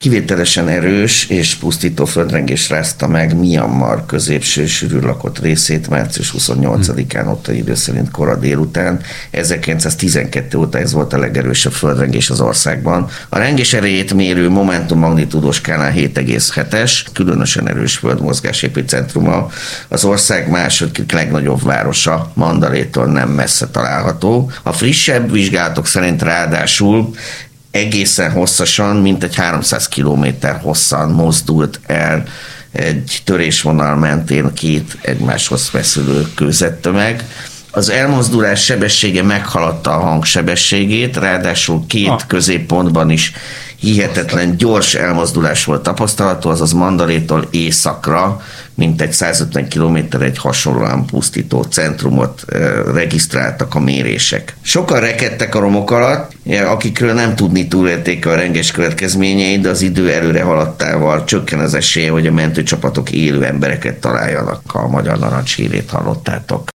Kivételesen erős és pusztító földrengés rázta meg Myanmar középső sűrűn lakott részét március 28-án ottani idő szerint kora délután. 1912 óta ez volt a legerősebb földrengés az országban. A rengés erejét mérő momentum magnitúdós skálán 7,7-es, különösen erős földmozgás epicentruma. Az ország második legnagyobb városa, Mandalétól nem messze található. A frissebb vizsgálatok szerint ráadásul egészen hosszasan, mintegy 300 kilométer hosszan mozdult el egy törésvonal mentén két egymáshoz feszülő kőzettömeg. Az elmozdulás sebessége meghaladta a hangsebességét, ráadásul két középpontban is hihetetlen gyors elmozdulás volt tapasztalható, azaz Mandalétól északra, mintegy 150 kilométer egy hasonlóan pusztító centrumot regisztráltak a mérések. Sokan rekedtek a romok alatt, akikről nem tudni túlélték a rengés következményeit, de az idő előre haladtával csökken az esélye, hogy a mentőcsapatok élő embereket találjanak. A Magyar Narancs hírét hallottátok.